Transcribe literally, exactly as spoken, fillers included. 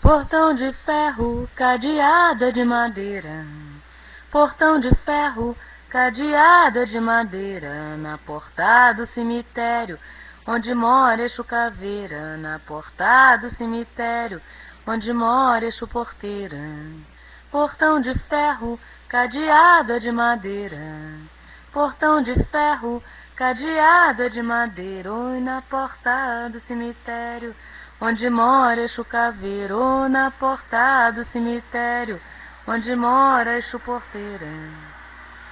Portão de ferro, cadeada de madeira. Portão de ferro, cadeada de madeira. Na porta do cemitério, onde mora Exu Caveira. Na porta do cemitério, onde mora Exu Porteira. Portão de ferro, cadeada de madeira. Portão de ferro, cadeada de madeira. Oi, na porta do cemitério, onde mora Exu Caveira. Oi, na porta do cemitério, onde mora Exu Porteira.